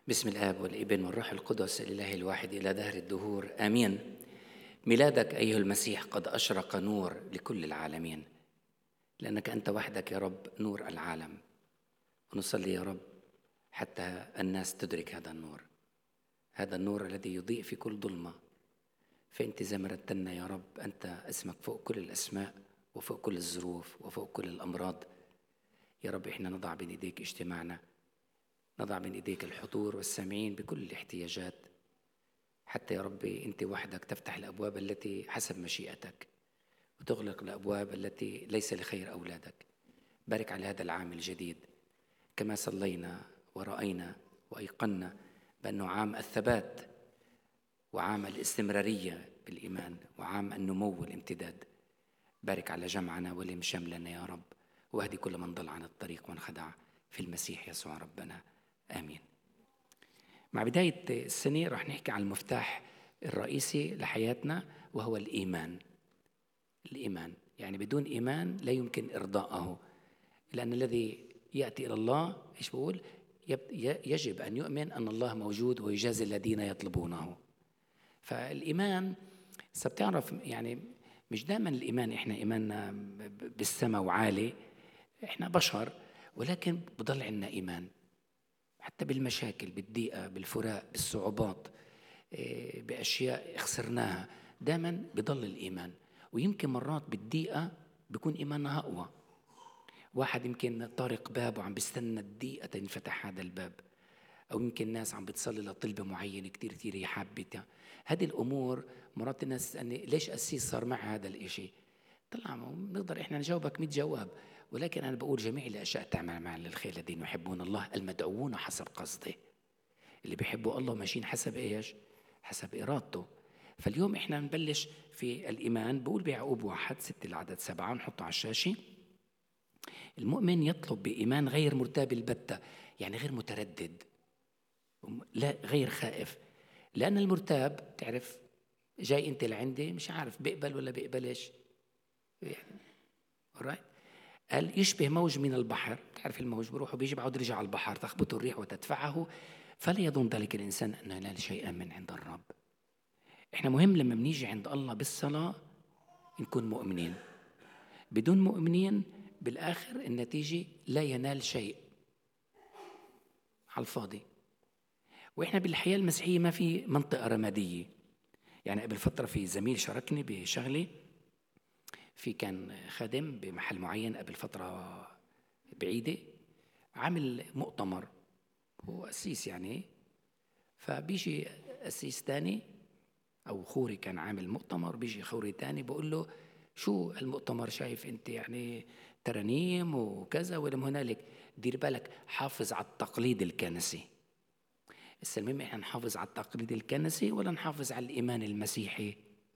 بسم الآب والابن والروح القدس الإله الواحد إلى دهر الدهور آمين. ميلادك أيها المسيح قد أشرق نور لكل العالمين، لأنك أنت وحدك يا رب نور العالم. ونصلي يا رب حتى الناس تدرك هذا النور، هذا النور الذي يضيء في كل ظلمة. فأنت زي ما رتلنا يا رب، أنت اسمك فوق كل الأسماء وفوق كل الظروف وفوق كل الأمراض. يا رب إحنا نضع بين إيديك اجتماعنا، نضع بين إيديك الحضور والسامعين بكل الاحتياجات، حتى يا ربي أنت وحدك تفتح الأبواب التي حسب مشيئتك وتغلق الأبواب التي ليس لخير أولادك. بارك على هذا العام الجديد، كما صلينا ورأينا وأيقنا بأنه عام الثبات وعام الاستمرارية بالإيمان وعام النمو والامتداد. بارك على جمعنا ولم شملنا يا رب، واهدي كل من ضل عن الطريق وانخدع في المسيح يسوع ربنا آمين. مع بداية السنة رح نحكي عن المفتاح الرئيسي لحياتنا، وهو الإيمان. الإيمان يعني بدون إيمان لا يمكن إرضاءه، لأن الذي يأتي إلى الله إيش بقول؟ يجب أن يؤمن أن الله موجود ويجازي الذين يطلبونه. فالإيمان بتعرف يعني مش دائما الإيمان إحنا إيماننا بالسماء وعالي، إحنا بشر، ولكن بضل عنا إيمان حتى بالمشاكل، بالضيقة، بالفراق، بالصعوبات، بأشياء خسرناها، دائما بضل الإيمان. ويمكن مرات بالضيقة بيكون إيماننا أقوى. واحد يمكن طارق باب وعم بيستنى الضيقة تنفتح هذا الباب، أو يمكن ناس عم بتصلي لطلبة معينة كتير كتير هي حابتها. هذه الأمور مرات الناس تسألني ليش أسيس صار مع هذا الإشي؟ طلع نقدر إحنا نجاوبك 100 جواب، ولكن أنا بقول جميع الأشياء تعمل مع للخير الذين يحبون الله المدعوون حسب قصده. اللي بيحبوا الله ماشيين حسب إيش؟ حسب إرادته. فاليوم إحنا نبلش في الإيمان. بقول بيعقوب 1:6-7 نحطه على الشاشة. المؤمن يطلب بإيمان غير مرتاب البتة، يعني غير متردد، لا غير خائف. لأن المرتاب تعرف جاي أنت لعندي مش عارف بيقبل ولا بيقبلش يعني. alright. قال يشبه موج من البحر، تعرف الموج بروح وبيجي بعد رجع على البحر تخبط الريح وتدفعه، فلا يظن ذلك الإنسان أنه ينال شيئا من عند الرب. إحنا مهم لما بنيجي عند الله بالصلاة نكون مؤمنين. بدون مؤمنين بالآخر النتيجة لا ينال شيء على الفاضي. وإحنا بالحياة المسيحية ما في منطقة رمادية. يعني قبل فترة في زميل شاركني بشغلة، في كان خادم بمحل معين قبل فترة بعيدة عامل مؤتمر، هو قسيس يعني، فبيجي قسيس تاني أو خوري كان عامل مؤتمر، بيجي خوري تاني بقول له شو المؤتمر شايف أنت يعني ترانيم وكذا ولم هنالك، دير بالك حافظ على التقليد الكنسي. المهم احنا نحافظ على التقليد الكنسي ولا نحافظ على الإيمان المسيحي؟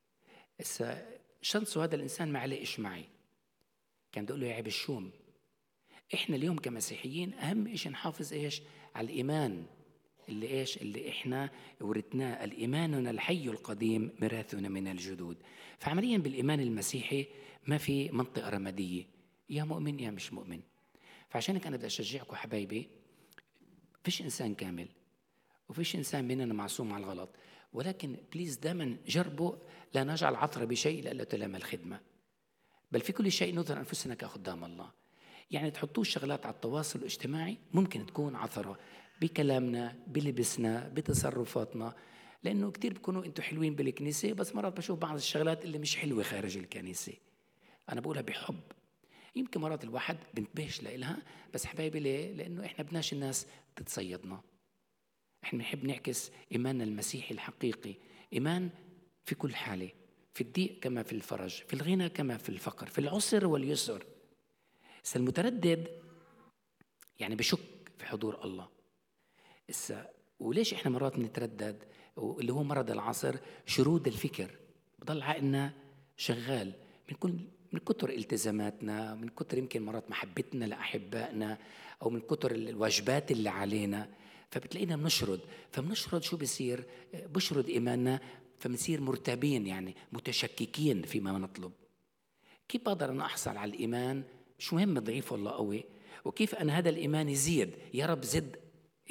شنصوا هذا الإنسان ما علقش معي، كان بيقول له يا عيب الشوم، احنا اليوم كمسيحيين أهم إيش نحافظ إيش على الإيمان اللي إيش اللي إحنا ورثناه، الإيماننا الحي القديم ميراثنا من الجدود. فعمليا بالإيمان المسيحي ما في منطقة رمادية، يا مؤمن يا مش مؤمن. فعشان هيك أنا بدي أشجعكم حبايبي، فيش إنسان كامل وفيش إنسان مننا معصوم على الغلط، ولكن بليز دائما جربوا لا نجعل عثرة بشيء لألا تلام الخدمة، بل في كل شيء نظهر أنفسنا كخدام الله. يعني تحطوا الشغلات على التواصل الاجتماعي ممكن تكون عثرة بكلامنا، بلبسنا، بتصرفاتنا، لأنه كتير بكونوا أنتوا حلوين بالكنيسة، بس مرات بشوف بعض الشغلات اللي مش حلوة خارج الكنيسة. أنا بقولها بحب، يمكن مرات الواحد بنتبهش لإلها، بس حبايبي ليه؟ لأنه إحنا بدناش الناس تتصيدنا. إحنا بنحب نعكس إيماننا المسيحي الحقيقي، إيمان في كل حالة، في الضيق كما في الفرج، في الغنى كما في الفقر، في العسر واليسر. المتردد يعني بشك في حضور الله. وليش إحنا مرات نتردد؟ اللي هو مرض العصر، شرود الفكر، بضل عقلنا شغال من كتر التزاماتنا، من كتر يمكن مرات محبتنا لأحبائنا، أو من كتر الواجبات اللي علينا، فبتلاقينا فبنشرد شو بيصير؟ بشرد إيماننا، فبنصير مرتابين يعني متشككين فيما نطلب. كيف بقدر أنا أحصل على الإيمان؟ مش مهم ضعيف ولا قوي، وكيف أنا هذا الإيمان يزيد؟ يا رب زد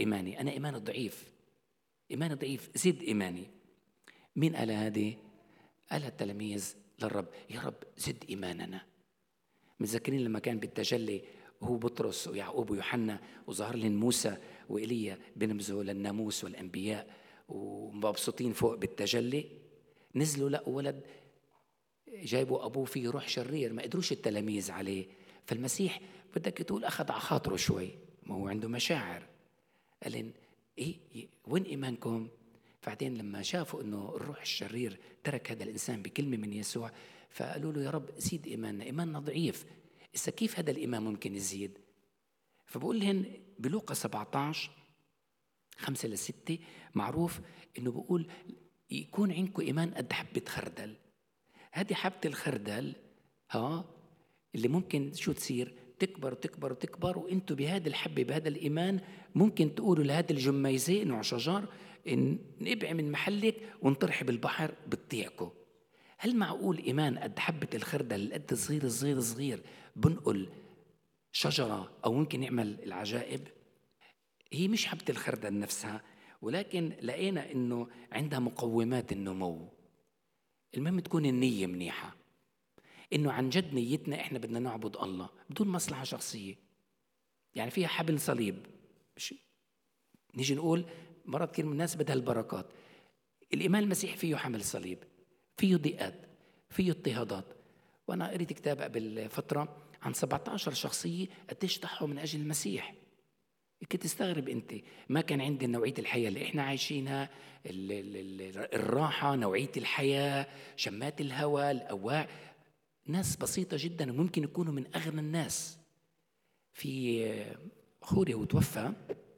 إيماني، أنا إيماني ضعيف، إيماني ضعيف، زد إيماني. مين قال هذه؟ قالها التلاميذ للرب، يا رب زد إيماننا. متذكرين لما كان بالتجلي هو بطرس ويعقوب ويوحنا وظهر لهم موسى وإيليا بنمزوا للناموس والأنبياء ومبسوطين فوق بالتجلي، نزلوا لقوا ولد جايبوا أبوه فيه روح شرير، ما قدروش التلاميذ عليه. فالمسيح بدك تقول أخذ على خاطره شوي، ما هو عنده مشاعر، قال لهم إيه وين إيمانكم؟ بعدين لما شافوا إنه الروح الشرير ترك هذا الإنسان بكلمة من يسوع، فقالوا له يا رب زيد إيماننا، إيماننا ضعيف. إذا كيف هذا الإيمان ممكن يزيد؟ فبقول لهم بلوقا 17 5-6 معروف إنه بقول يكون عندكم إيمان قد حبة خردل. هذه حبة الخردل اللي ممكن شو تصير؟ تكبر وتكبر وتكبر، وانتوا بهذا الحبة بهذا الإيمان ممكن تقولوا لهذا الجميزة نوع شجر إن نبعي من محلك ونطرح بالبحر بتطيعكم. هل معقول إيمان قد حبة الخردل قد صغير صغير صغير بنقل شجرة أو ممكن يعمل العجائب؟ هي مش حبة الخردل نفسها، ولكن لقينا إنه عندها مقومات النمو. المهم تكون النية منيحة، إنه عن جد نيتنا إحنا بدنا نعبد الله بدون مصلحة شخصية. يعني فيها حبل صليب، مش نيجي نقول مرات كثير من الناس بدها البركات. الإيمان المسيحي فيه حمل صليب، فيه ضيقات، فيه اضطهادات. وأنا قريت كتاب قبل فترة عن 17 شخصية قديش ضحوا من أجل المسيح. كنت تستغرب أنت، ما كان عندي نوعية الحياة اللي إحنا عايشينها، الراحة، نوعية الحياة، شمات الهواء، الأواع. ناس بسيطة جدا وممكن يكونوا من أغنى الناس. في أخوي هو توفى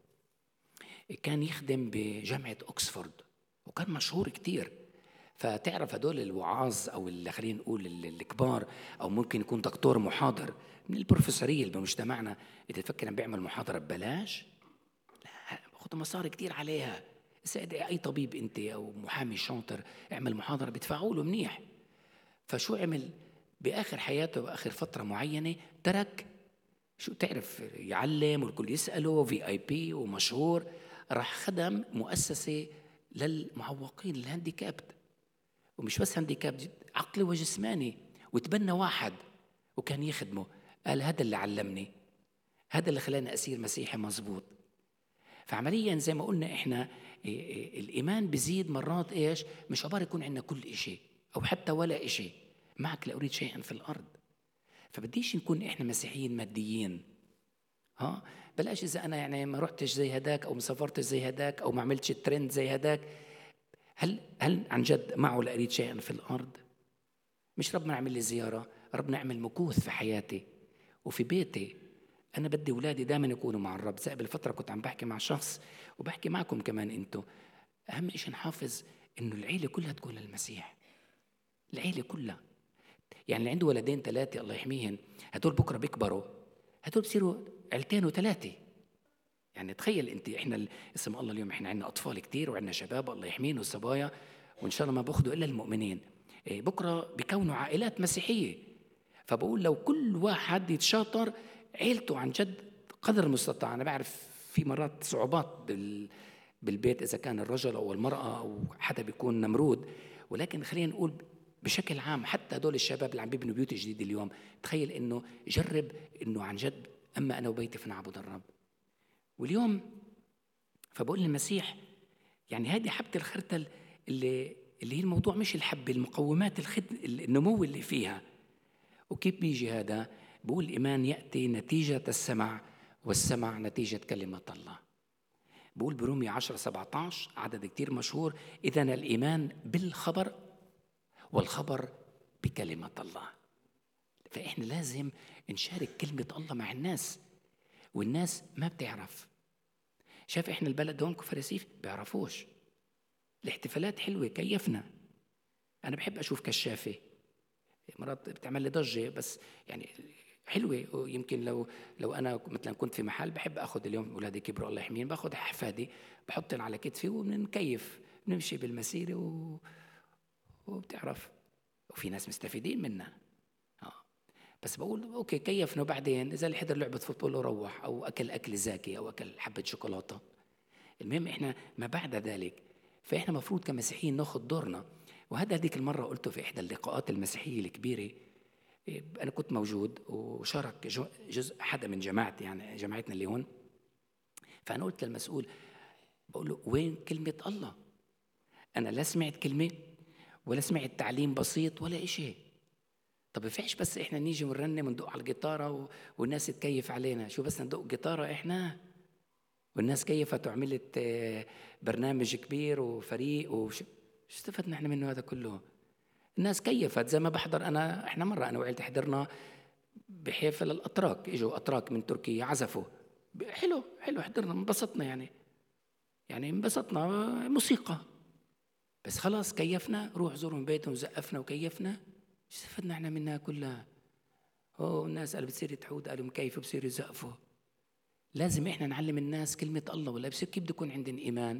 كان يخدم بجامعة أكسفورد وكان مشهور كتير. فتعرف هدول الوعاظ أو اللي خلينا نقول الكبار، أو ممكن يكون دكتور محاضر من البروفيسورية اللي بمجتمعنا، إذا تفكر أن بيعمل محاضرة ببلاش، لا بأخذ مصاري كتير عليها. سأد أي طبيب أنت أو محامي شاطر اعمل محاضرة بيدفعوا له منيح. فشو عمل بآخر حياته بآخر فترة معينة؟ ترك شو تعرف يعلم والكل يسأله VIP ومشهور، راح خدم مؤسسة للمعوقين الهانديكابت، ومش بس هانديكابت عقلي وجسماني، وتبنى واحد وكان يخدمه. قال هذا اللي علمني، هذا اللي خلاني أسير مسيحي مزبوط. فعمليا زي ما قلنا إحنا الإيمان بزيد مرات إيش؟ مش عبارة يكون عندنا كل إشي أو حتى ولا إشي، معك لا أريد شيئا في الأرض. فبديش نكون إحنا مسيحيين ماديين. بلاش إذا أنا يعني ما رحتش زي هداك أو ما سافرتش زي هداك أو ما عملتش الترند زي هداك، هل عن جد معه لا أريد شيئا في الأرض؟ مش ربنا عمل لي زيارة، ربنا عمل مكوث في حياتي وفي بيتي. أنا بدي أولادي دائما يكونوا مع الرب. زي قبل فترة كنت عم بحكي مع شخص وبحكي معكم كمان أنتوا، أهم إشي نحافظ إنه العيلة كلها تكون للمسيح، العيلة كلها. يعني اللي عنده ولدين 3 الله يحميهن، هدول بكرة بيكبروا، هدول بصيروا 2 و3. يعني تخيل انت، احنا اسم الله اليوم احنا عندنا اطفال كتير وعندنا شباب الله يحميهم والصبايا، وان شاء الله ما باخذوا الا المؤمنين. بكره بيكونوا عائلات مسيحيه. فبقول لو كل واحد يتشاطر عيلته عن جد قدر المستطاع. انا بعرف في مرات صعوبات بالبيت اذا كان الرجل او المراه او حدا بيكون نمرود، ولكن خلينا نقول بشكل عام حتى هدول الشباب اللي عم بيبنوا بيوت جديد اليوم، تخيل انه جرب انه عن جد اما انا وبيتي فنعبد الرب. واليوم فبقول للمسيح يعني هذه حبة الخردل اللي هي الموضوع، مش الحبة، المقومات النمو اللي فيها. وكيف بيجي هذا؟ بقول الإيمان يأتي نتيجة السمع، والسمع نتيجة كلمة الله. بقول برومية 10-17 عدد كتير مشهور، إذن الإيمان بالخبر والخبر بكلمة الله. فإحنا لازم نشارك كلمة الله مع الناس، والناس ما بتعرف. شاف إحنا البلد هون في رسيف بيعرفوش. الاحتفالات حلوة كيفنا، أنا بحب أشوف كشافة مرات بتعمل لي ضجة، بس يعني حلوة. ويمكن لو أنا مثلا كنت في محل بحب أخذ اليوم أولادي كبروا الله يحميهم، باخذ أحفادي بحطهم على كتفي وبنكيف نمشي بالمسيرة وبتعرف، وفي ناس مستفيدين منا. بس بقول أوكي كيفنا، وبعدين إذا اللي حضر لعبة فوتبول وروح أو أكل زاكي أو أكل حبة شوكولاتة، المهم إحنا ما بعد ذلك، فإحنا مفروض كمسيحيين ناخد دورنا. وهذا هذيك المرة قلته في إحدى اللقاءات المسيحية الكبيرة. أنا كنت موجود وشارك جزء حدا من جماعتي، يعني جماعتنا اللي هون. فأنا قلت للمسؤول، بقول له وين كلمة الله؟ أنا لا سمعت كلمة ولا سمعت تعليم بسيط ولا إشي. طب فيش بس إحنا نيجي ونرنم وندق على الجيتارة والناس تكيف علينا؟ شو بس ندق جيتارة إحنا والناس كيفت وعملت برنامج كبير وفريق شو استفدنا إحنا منه هذا كله؟ الناس كيفت زي ما بحضر أنا. إحنا مرة أنا وعيلتي حضرنا بحفل الأتراك، إجوا أتراك من تركيا عزفوا، حلو حضرنا انبسطنا، يعني انبسطنا موسيقى. بس خلاص كيفنا، روح زورهم بيتهم زقفنا وكيفنا، استفدنا احنا منها كلها؟ الناس قالوا بتصير تحود، قالوا مكيفوا بصيروا يزقفوا. لازم احنا نعلم الناس كلمة الله، ولا بصير كيف بده يكون عندنا إيمان؟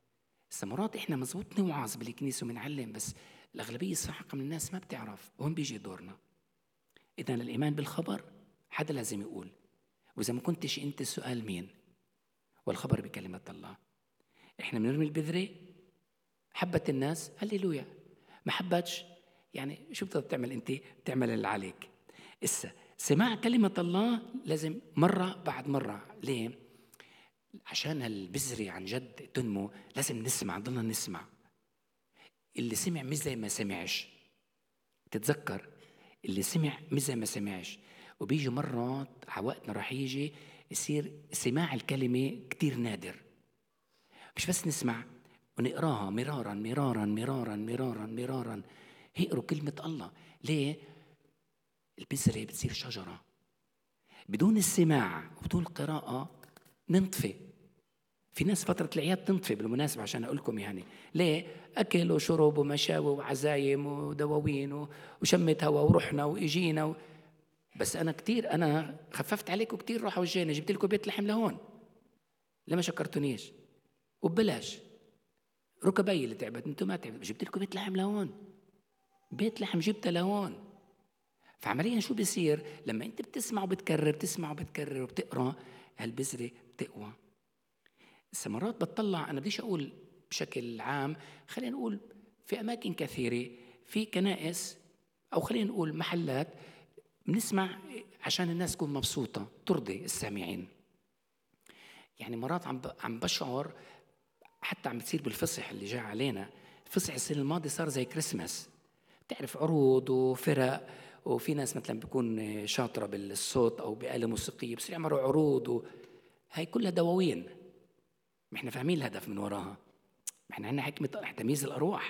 مرات احنا مزبوط نوعظ بالكنيسة ومنعلم، بس الأغلبية الساحقة من الناس ما بتعرف. وهم بيجي دورنا. إذا الإيمان بالخبر حدا لازم يقول، وإذا ما كنتش أنت السؤال مين؟ والخبر بكلمة الله. احنا بنرمي البذرة، حبت الناس هللويا، ما حبتش يعني شو بتعمل انت؟ بتعمل اللي عليك. سماع كلمة الله لازم مرة بعد مرة. ليه؟ عشان البذرة عن جد تنمو لازم نسمع، ضلنا نسمع. اللي سمع مش زي ما سمعش. تتذكر اللي سمع مش زي ما سمعش. وبيجي مرات على وقتنا راح يجي يصير سماع الكلمة كتير نادر. مش بس نسمع ونقراها مرارا مرارا مرارا مرارا مرارا. اقروا كلمة الله. ليه؟ البذرة بتصير شجرة. بدون السماع وبدون القراءة ننطفي. في ناس فترة العياد تنطفي بالمناسبة، عشان أقول لكم يعني ليه. أكل وشرب ومشاوي وعزايم ودواوين وشمت هوا ورحنا وإجينا بس أنا خففت عليكم كتير، راحوا وجينا جبت لكم بيت لحم لهون، لما شكرتونيش وببلاش. ركبي اللي تعبت، انتم ما تعبت، جبت لكم بيت لحم لهون، بيت لحم جبته لهون. فعمليا شو بيصير لما انت بتسمع وبتكرر، تسمع وبتكرر وبتقرا، هالبذرة بتقوى. مرات بتطلع، انا بديش اقول بشكل عام، خلينا نقول في اماكن كثيرة في كنائس، او خلينا نقول محلات، بنسمع عشان الناس تكون مبسوطة ترضي السامعين. يعني مرات عم بشعر حتى عم بتصير بالفصح اللي جاء علينا. الفصح السنة الماضي صار زي كريسماس، تعرف عروض وفرق، وفي ناس مثلا بيكون شاطرة بالصوت أو بآلة موسيقية بصير يعملوا عروض هاي كلها دواوين. ما احنا فاهمين الهدف من وراها. ما احنا عندنا حكمة تمييز الأرواح.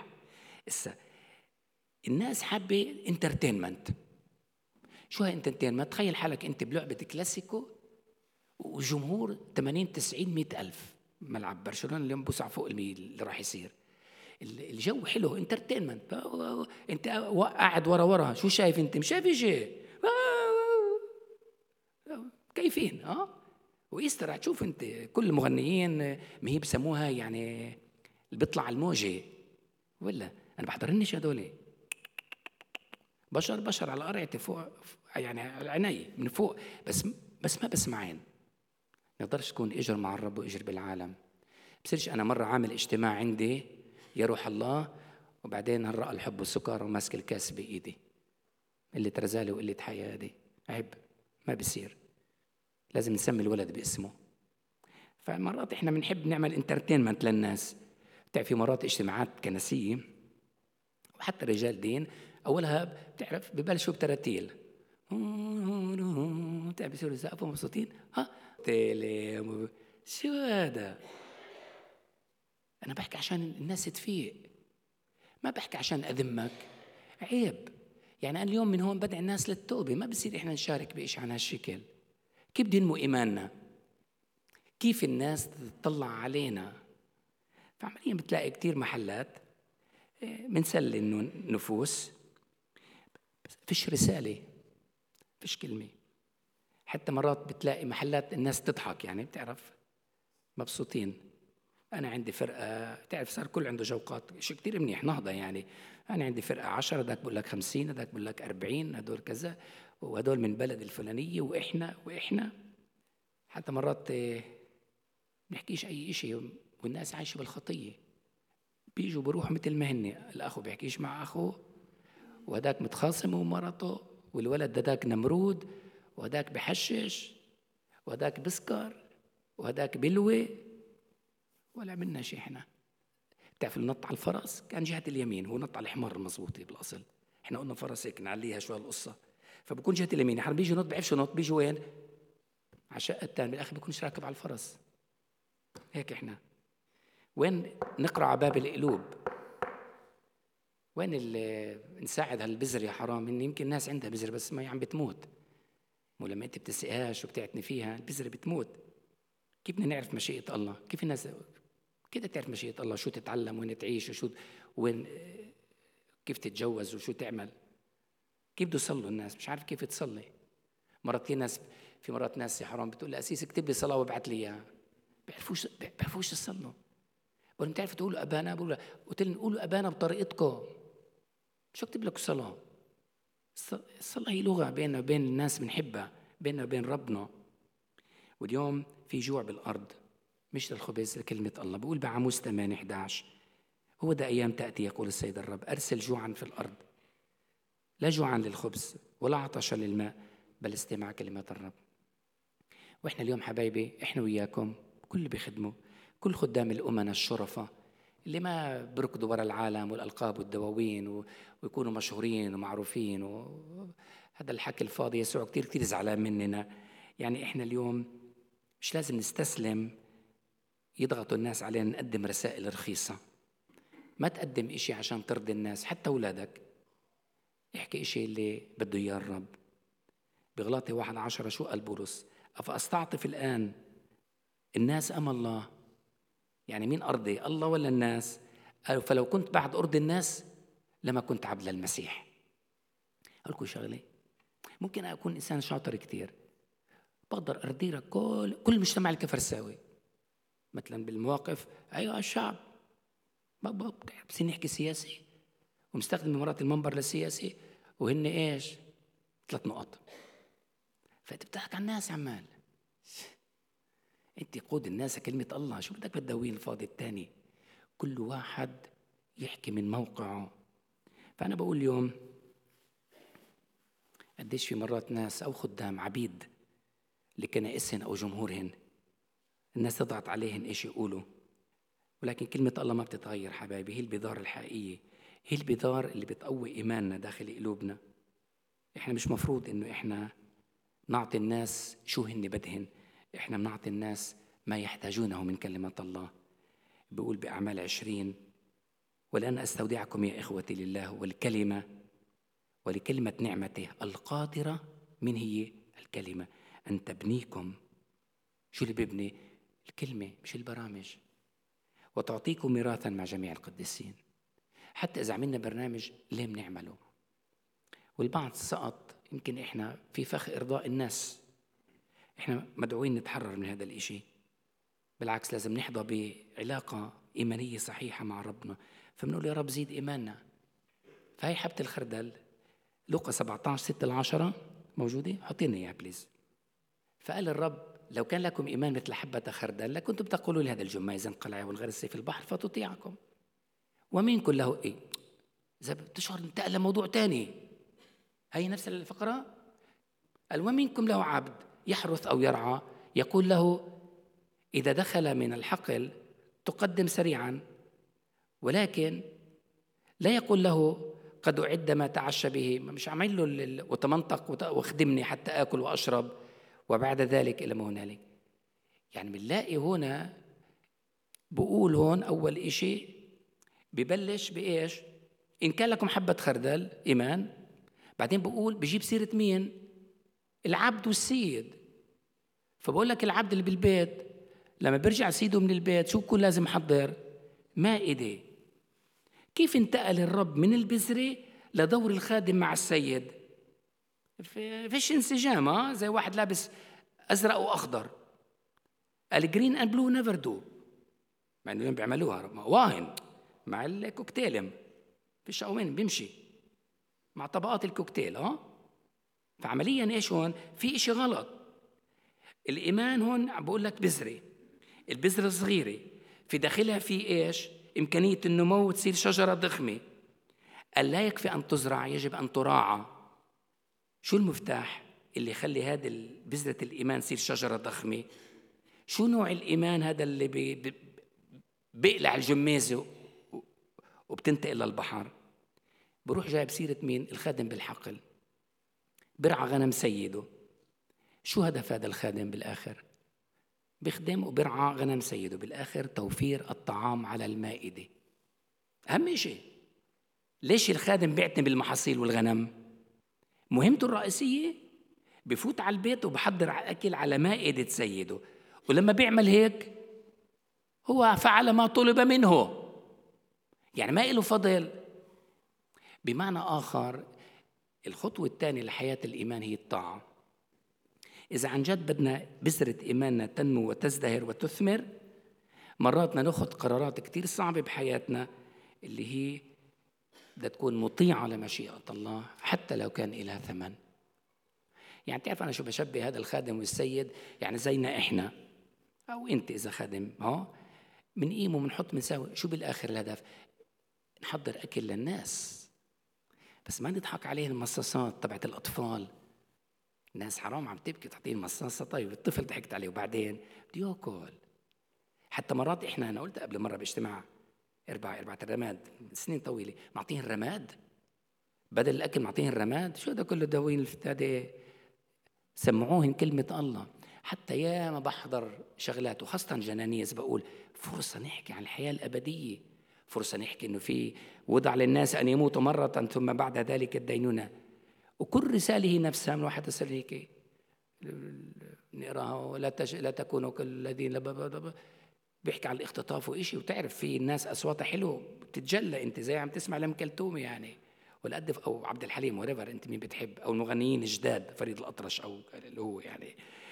الناس حابة انترتينمنت. شو هاي انترتينمنت؟ تخيل حالك انت بلعبة كلاسيكو وجمهور 80 90 100 ألف، ملعب برشلونة اليوم بوسع فوق اللي راح يصير. الجو حلو، انترتينمنت. انت قاعد ورا شو شايف انت؟ مش شايف شيء، كيفين وإيستر هتشوف انت كل المغنيين ما هي بسموها يعني اللي بيطلع الموجة، ولا انا بحضرنيش هدول بشر على قرعتي فوق، يعني على عيني من فوق، بس ما بسمعين. ما يقدرش تكون اجر مع الرب واجر بالعالم. بصيرش انا مره عامل اجتماع عندي يا روح الله، وبعدين هالرأى الحب والسكر وماسك الكاس بايدي، اللي ترزالي وقلة حياة دي عيب، ما بصير. لازم نسمي الولد باسمه. فمرات احنا بنحب نعمل انترتينمنت للناس. بتعرف في مرات اجتماعات كنسية وحتى رجال دين اولها بتعرف ببلشوا بتراتيل، بتعرف بيصيروا يسقفوا مبسوطين. شو هذا؟ انا بحكي عشان الناس تفيق، ما بحكي عشان أذمك. عيب. يعني أنا اليوم من هون بدعي الناس للتوبة. ما بصير إحنا نشارك بإشي عن هالشكل. كيف بده ينمو إيماننا؟ كيف الناس تطلع علينا؟ فعمليا بتلاقي كتير محلات منسلي إنه نفوس، فيش رسالة، فيش كلمة. حتى مرات بتلاقي محلات الناس تضحك، يعني بتعرف مبسوطين. أنا عندي فرقة، تعرف صار كل عنده جوقات، شيء كتير منيح، نهضة يعني. أنا عندي فرقة 10، هذاك بقول لك 50، هذاك بقول لك 40، هدول كذا، وهدول من بلد الفلانية، وإحنا حتى مرات نحكيش أي إشي، والناس عايشة بالخطية، بيجوا بروحوا مثل ما هن، الأخو بيحكيش مع أخوه، وهداك متخاصم ومرته، والولد هداك نمرود، وهداك بحشش، وهداك بسكر، وهداك بلوي، ولا عملنا شيء احنا. بتعرف النط على الفرس كان جهة اليمين، هو نط على الحمار المزبوطة بالأصل، احنا قلنا فرس هيك نعليها شوي القصة، فبكون جهة اليمين، احنا بيجي نط بيعرفش نط، بيجي وين؟ على الشقة الثانية، بالآخر بيكونش راكب على الفرس. هيك احنا وين نقرأ على باب القلوب، وين اللي نساعد هالبذر يا حرام، إن يمكن الناس عندها بذر بس ما عم بتموت، مو لما انت بتسقيهاش وبتعتني فيها البذرة بتموت. كيف بدنا نعرف مشيئة الله؟ كيف الناس كده تعرف مشيئة الله؟ شو تتعلم، وين تعيش، وشو وين، كيف تتجوز، وشو تعمل؟ كيف بده يصلوا الناس؟ مش عارف كيف تصلي. مرات في مرات ناس يا حرام بتقول لي أسيس اكتب لي صلاة وابعث لي إياها، بيعرفوش يصلوا. ولا بتعرفوا تقولوا أبانا؟ بقول قلت لهم قولوا أبانا بطريقتكم، شو اكتب لك صلاة؟ الصلاة هي لغة بيننا وبين الناس بنحبها، بيننا وبين ربنا. واليوم في جوع بالأرض، مش للخبز، لكلمة الله. بقول بعاموس 8:11 هو ده أيام تأتي يقول السيد الرب أرسل جوعا في الأرض، لا جوعا للخبز ولا عطشا للماء، بل استماع كلمات الرب. وإحنا اليوم حبايبي، إحنا وياكم كل اللي بيخدموا، كل خدام الأمنا الشرفة اللي ما بركضوا ورا العالم والألقاب والدواوين ويكونوا مشهورين ومعروفين، وهذا الحكي الفاضي. يسوع كتير زعلان مننا. يعني إحنا اليوم مش لازم نستسلم يضغطوا الناس علينا نقدم رسائل رخيصة. ما تقدم إشي عشان ترضي الناس، حتى أولادك احكي إشي اللي بده إياه الرب. بغلاطي 1:10 شو قال بولس؟ أفأستعطف الآن الناس أم الله؟ يعني مين أرضي، الله ولا الناس؟ قالوا فلو كنت بعد أرضي الناس لما كنت عبد للمسيح. أقول لكم شغلة، ممكن أكون إنسان شاطر كتير، بقدر أرديرك كل مجتمع الكفرساوي مثلا بالمواقف. أيها الشعب بس نحكي سياسي ومستخدم مرات المنبر للسياسي، وهن إيش 3 نقط. فأنت بتضحك على الناس عمال، أنت قود الناس كلمة الله، شو بدك بالدوين الفاضي التاني؟ كل واحد يحكي من موقعه. فأنا بقول اليوم قديش في مرات ناس أو خدام عبيد لكنائسهن أو جمهورهن، الناس تضغط عليهن إيش يقولوا، ولكن كلمة الله ما بتتغير حبايبي. هي البذار الحقيقية، هي البذار اللي بتقوي إيماننا داخل قلوبنا. إحنا مش مفروض إنه إحنا نعطي الناس شو هن بدهن، إحنا بنعطي الناس ما يحتاجونه من كلمة الله. بيقول بأعمال 20 ولأن أستودعكم يا إخوتي لله والكلمة ولكلمة نعمته القادرة، من هي الكلمة أن تبنيكم. شو اللي بيبني؟ الكلمة مش البرامج. وتعطيكم ميراثا مع جميع القديسين. حتى إذا عملنا برنامج ليه بنعمله؟ والبعض سقط، يمكن إحنا في فخ إرضاء الناس. إحنا مدعوين نتحرر من هذا الإشي، بالعكس لازم نحظى بعلاقة إيمانية صحيحة مع ربنا. فبنقول يا رب زيد إيماننا. فهي حبة الخردل، لوقا 17:6-10 موجودة، حطينا إياها بليز. فقال الرب لو كان لكم إيمان مثل حبة خردل لكنتم تقولوا لهذا الجميز انقلع وانغرس في البحر فتطيعكم. ومنكم له إيه؟ إذا بتشعر انتقل لموضوع تاني، هي نفس الفقرة. قال ومنكم له عبد يحرث أو يرعى يقول له إذا دخل من الحقل تقدم سريعا، ولكن لا يقول له قد أعد ما تعشى به، مش عمل له وتمنطق واخدمني حتى آكل وأشرب وبعد ذلك إلى ما هنالك. يعني بنلاقي هنا بقول هون أول إشي ببلش بإيش؟ إن كان لكم حبة خردل إيمان، بعدين بقول بجيب سيرة مين؟ العبد والسيد. فبقول لك العبد اللي بالبيت لما بيرجع سيده من البيت شو بكون لازم يحضر؟ مائدة. كيف انتقل الرب من البذرة لدور الخادم مع السيد؟ فيش انسجام، زي واحد لابس أزرق وأخضر. الجرين أند بلو نيفر دو، مع إنهم بيعملوها واهن مع الكوكتيل، فيش وين بيمشي مع طبقات الكوكتيل. فعمليا إيش هون؟ في إشي غلط. الإيمان هون بقول لك بذرة، البذرة صغيرة، في داخلها في إيش؟ إمكانية النمو وتصير شجرة ضخمة. قال لا يكفي أن تزرع، يجب أن تراعى. شو المفتاح اللي يخلي هذا بذرة الإيمان تصير شجرة ضخمة؟ شو نوع الإيمان هذا اللي بيقلع الجميزة وبتنتقل للبحر؟ بروح جايب سيرة مين؟ الخادم بالحقل، برعى غنم سيده. شو هدف هذا الخادم بالآخر؟ بيخدم وبرعى غنم سيده، بالآخر توفير الطعام على المائدة. أهم شيء. ليش الخادم بيعتني بالمحاصيل والغنم؟ مهمته الرئيسية بفوت على البيت وبحضر أكل على مائدة سيده، ولما بيعمل هيك هو فعل ما طلب منه، يعني ما له فضل. بمعنى آخر، الخطوة الثانية لحياة الإيمان هي الطاعة. إذا عن جد بدنا بذرة إيماننا تنمو وتزدهر وتثمر، مرات ناخذ قرارات كتير صعبة بحياتنا اللي هي بدها تكون مطيعة لمشيئة الله حتى لو كان إلها ثمن. يعني تعرف أنا شو بشبه هذا الخادم والسيد؟ يعني زينا إحنا أو أنت إذا خادم بنقيم وبنحط بنساوي شو بالآخر الهدف؟ نحضر أكل للناس، بس ما نضحك عليه المصاصات تبعت الأطفال. الناس حرام عم تبكي تعطيه المصاصة، طيب الطفل ضحكت عليه وبعدين بده ياكل. حتى مرات أنا قلت قبل مرة باجتماع أربعة الرماد سنين طويلة، معطيه الرماد بدل الأكل، معطيه الرماد. شو هذا كله دواوين الفتادة؟ سمعوهن كلمة الله. حتى يا ما بحضر شغلات وخاصة جنانيز بقول فرصة نحكي عن الحياة الأبدية، فرصة نحكي إنه في وضع للناس أن يموتوا مرة ثم بعد ذلك الدينونة. وكل رسالة هي نفسها من واحد تصير هيك نقراها، لا تكونوا كالذين بيحكي على الاختطاف وإشي. وتعرف في الناس أصواتها حلوة بتتجلى، أنت زي عم تسمع لأم كلثوم يعني، والأدف أو عبد الحليم وريفر أنت مين بتحب، أو المغنيين الجداد فريد الأطرش أو اللي هو يعني.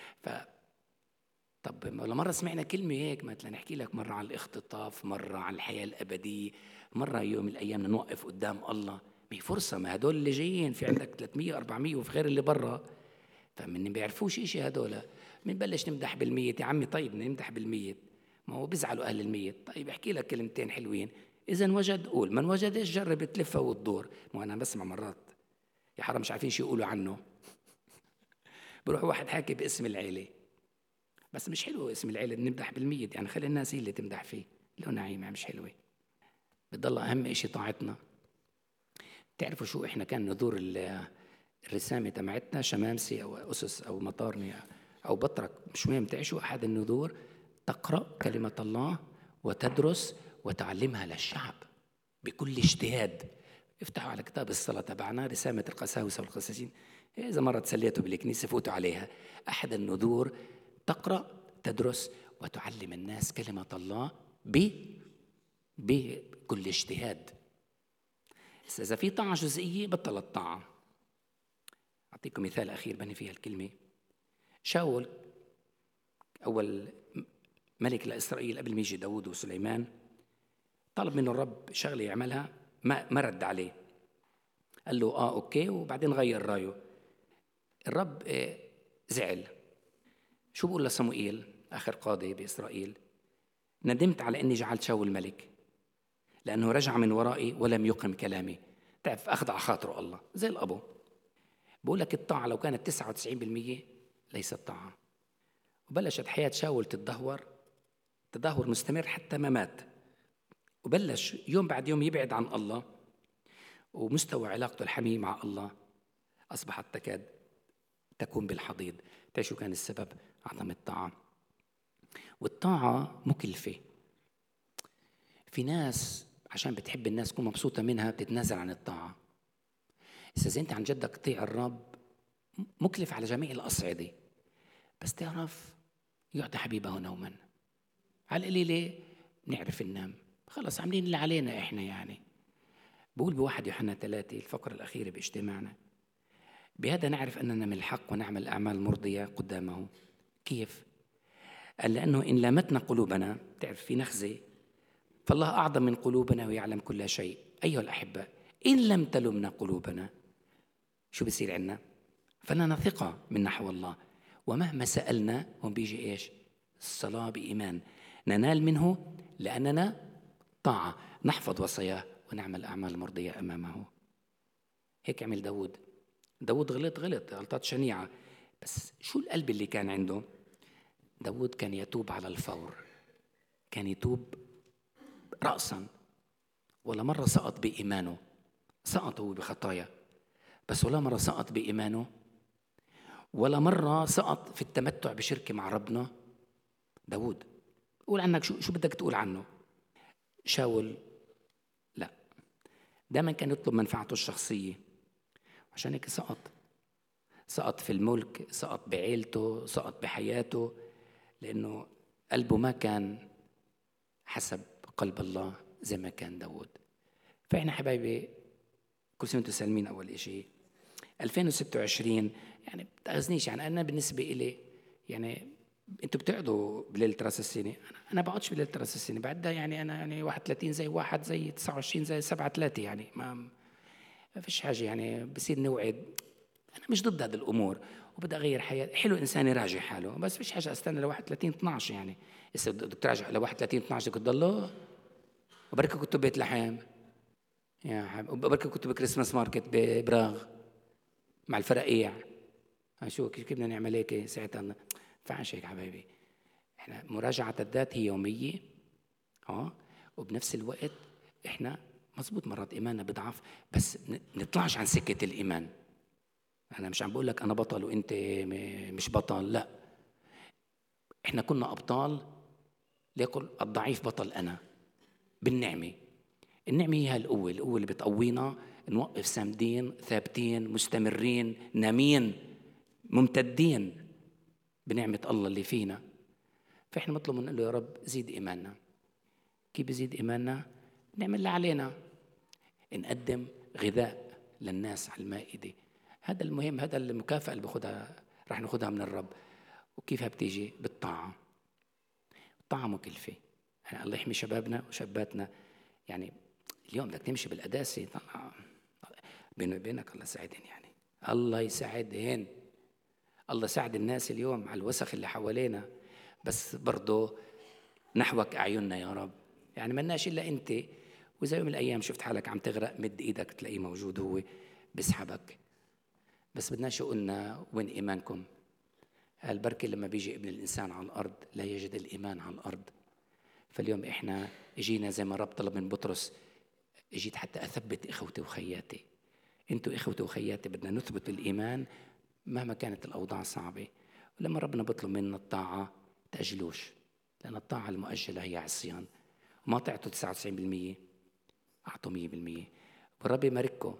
طب مرة سمعنا كلمة هيك مثلا، نحكي لك مرة عن الاختطاف، مرة عن الحياة الأبدية، مرة يوم من الأيام نوقف قدام الله. ما هي فرصة، ما هدول اللي جايين في عندك 300 400 وفي غير اللي برا، فمن بيعرفوش إشي هدول. منبلش نمدح بالميت يا عمي، طيب نمدح بالميت، ما هو بيزعلوا أهل الميت. طيب احكي لك كلمتين حلوين، إذا وجد قول، من وجدش جرب تلفها وتدور. ما أنا بسمع مرات يا حرام مش عارفين شو يقولوا عنه. بروح واحد حاكي باسم العيلة، بس مش حلو اسم العيلة نمدح بالميت، يعني خلي الناس هي اللي تمدح فيه، له نعيمة مش حلوة. بتضل أهم إشي طاعتنا. تعرفوا شو إحنا كان نذور الرسامة تبعتنا شمامسي أو أسس أو مطارني أو بطرك، مش مهم تعيشوا أحد النذور، تقرأ كلمة الله وتدرس وتعلمها للشعب بكل اجتهاد. افتحوا على كتاب الصلاة تبعنا رسامة القساوسة والقساسين، إذا مرة تسليتوا بالكنيسة فوتوا عليها. أحد النذور تقرأ تدرس وتعلم الناس كلمة الله بكل اجتهاد. إذا في طاعة جزئية بطلت طاعة. أعطيكم مثال أخير بني فيها الكلمة. شاول أول ملك لإسرائيل قبل ما يجي داود وسليمان، طلب منه الرب شغلة يعملها، ما رد عليه، قال له أوكي، وبعدين غير رأيه. الرب زعل. شو بقول لصموئيل آخر قاضي بإسرائيل؟ ندمت على أني جعلت شاول ملك لأنه رجع من ورائي ولم يقم كلامي. تعرف أخذ على خاطره الله زي الأبو. بقول لك الطاعة لو كانت 99% ليست طاعة. وبلشت حياة شاول تدهور مستمر حتى ما مات، وبلش يوم بعد يوم يبعد عن الله، ومستوى علاقته الحميمة مع الله أصبحت تكاد تكون بالحضيض. شو كان السبب؟ عدم الطاعة. والطاعة مكلفة. في ناس عشان بتحب الناس تكون مبسوطة منها بتتنازل عن الطاعة. إذا أنت عن جدك تطيع الرب مكلف على جميع الأصعدة، بس تعرف يعطي حبيبه نوما. على القليلة نعرف ننام، خلص عاملين اللي علينا إحنا يعني. بقول بواحد يوحنا 3 الفقرة الأخيرة باجتماعنا، بهذا نعرف أننا من الحق ونعمل أعمال مرضية قدامه. كيف؟ قال لأنه إن لامتنا قلوبنا، تعرف في نخزة، فالله أعظم من قلوبنا ويعلم كل شيء. أيها الأحبة، إن لم تلمنا قلوبنا شو بصير عنا؟ فلنا ثقة من نحو الله، ومهما سألنا هم بيجي إيش؟ الصلاة بإيمان ننال منه لأننا طاعة، نحفظ وصاياه ونعمل أعمال مرضية أمامه. هيك عمل داود. داود غلط غلطات شنيعة، بس شو القلب اللي كان عنده؟ داود كان يتوب على الفور، كان يتوب رأسا. ولا مرة سقط بإيمانه، سقط هو بخطايا، بس ولا مرة سقط بإيمانه، ولا مرة سقط في التمتع بشركة مع ربنا. داود قول عنك شو بدك تقول عنه. شاول لا، دائما كان يطلب منفعته الشخصية، عشان هيك سقط في الملك، سقط بعيلته، سقط بحياته، لأنه قلبه ما كان حسب قلب الله زي ما كان داود. فإحنا حبايبي كل سنة وانتم سالمين. أول إشي 2026 يعني بتأخذنيش، يعني أنا بالنسبة إلي يعني أنتوا بتقعدوا بليلة رأس السنة، أنا بقعدش بليلة رأس السنة، بعدها يعني أنا يعني 31 زي 1 زي 29 زي 7 3، يعني ما فيش حاجة، يعني بصير نوعد. أنا مش ضد هذه الأمور وبدي أغير حياتي. حلو الإنسان يراجع حاله، بس فيش حاجة أستنى ل 31 12. يعني إذا بدك تراجع ل 31 12 بدك تضله. وبركة كنت ببيت لحم يا حبيبي، وبركة كنت بكريسماس ماركت ببراغ مع الفرقيع. شو كيف بدنا نعمل هيك ساعتها؟ ما ينفعش هيك حبايبي. احنا مراجعة الذات هي يومية، وبنفس الوقت احنا مزبوط مرات ايماننا بضعف، بس نطلعش عن سكة الايمان. انا مش عم بقول لك انا بطل وانت مش بطل، لا، احنا كنا ابطال ليقل الضعيف بطل. انا بالنعمة، النعمة هي القوة اللي بتقوينا نوقف سامدين ثابتين مستمرين نامين ممتدين بنعمة الله اللي فينا. فإحنا نطلب من له يا رب زيد إيماننا. كيف بزيد إيماننا؟ نعمل اللي علينا، نقدم غذاء للناس على المائدة. هذا المهم، هذا المكافأة اللي باخدها رح ناخدها من الرب. وكيفها بتيجي؟ بالطاعة. الطاعة مكلفة. يعني الله يحمي شبابنا وشاباتنا. يعني اليوم بدك تمشي بالقداسة، طلع بيني وبينك الله يساعدهن، يعني الله يساعدهن، الله يساعد الناس اليوم على الوسخ اللي حوالينا، بس برضه نحوك أعيننا يا رب. يعني ملناش إلا أنت، وإذا يوم من الأيام شفت حالك عم تغرق مد إيدك تلاقيه موجود، هو بيسحبك. بس بدناش قلنا وين إيمانكم؟ البركة لما بيجي ابن الإنسان على الأرض لا يجد الإيمان على الأرض. فاليوم إحنا جينا زي ما رب طلب من بطرس، جيت حتى أثبت إخوتي وخياتي. أنتوا إخوتي وخياتي بدنا نثبت الإيمان مهما كانت الأوضاع صعبة. ولما ربنا بيطلب منا الطاعة تأجلوش، لأن الطاعة المؤجلة هي عصيان. وما تعطوا 99%، أعطوا 100%. والرب يبارككم.